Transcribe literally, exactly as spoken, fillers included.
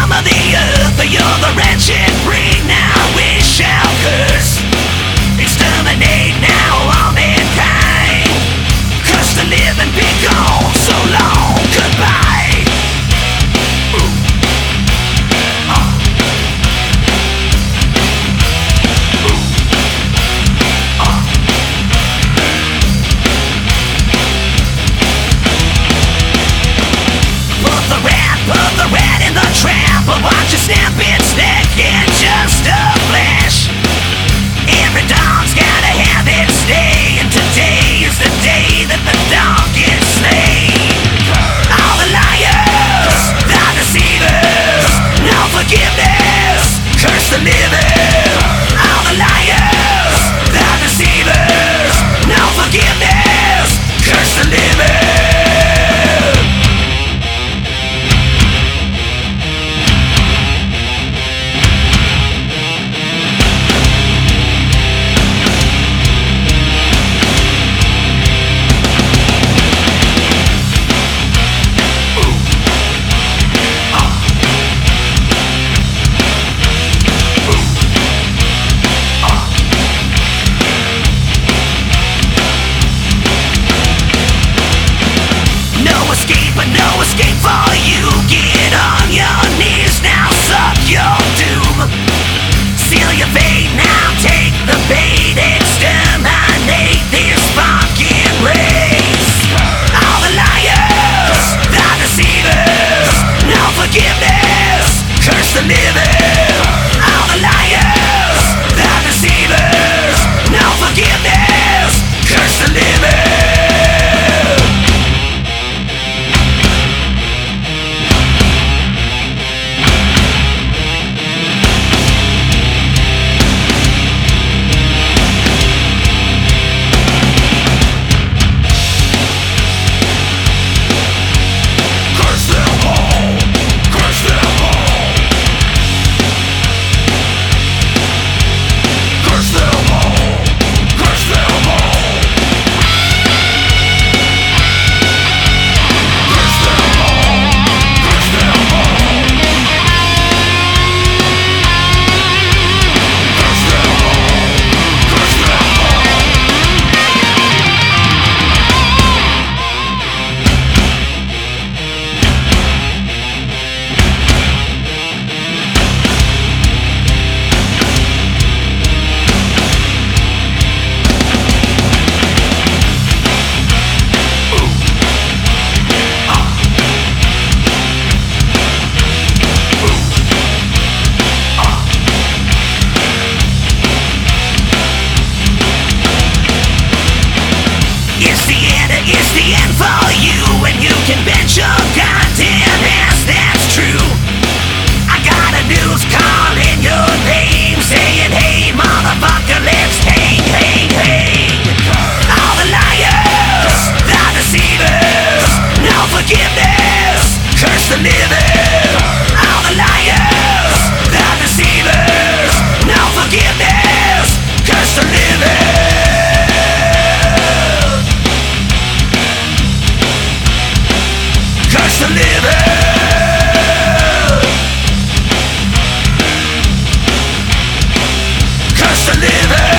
scum of the earth, you're the wretched breed. Now we shall curse, exterminate now all mankind. Curse to live and be gone, so long, goodbye. Ooh. Uh. Ooh. Uh. Put the rat, put the rat in the trap, but watch it snap its neck in just a flash. Every dog's gotta have its day, and today is the day that the dog gets slain. All the liars, the deceivers, no forgiveness, curse the living. All the liars, the deceivers, no forgiveness, curse the living. But no escape for you. Get on your knees now, suck your doom. Seal your fate now, take the bait. Exterminate this fucking race. All the liars, the deceivers, no forgiveness, curse the living. All the liars, the deceivers, no forgiveness, curse the living. It's the end for you, and you can bet your goddamn ass that's true. I got a news calling your name, saying, hey motherfucker, let's hang, hang, hang. All the liars, the deceivers, no forgiveness, curse the living. All the liars, the deceivers, no forgiveness, curse the living. Curse the living. Curse the living.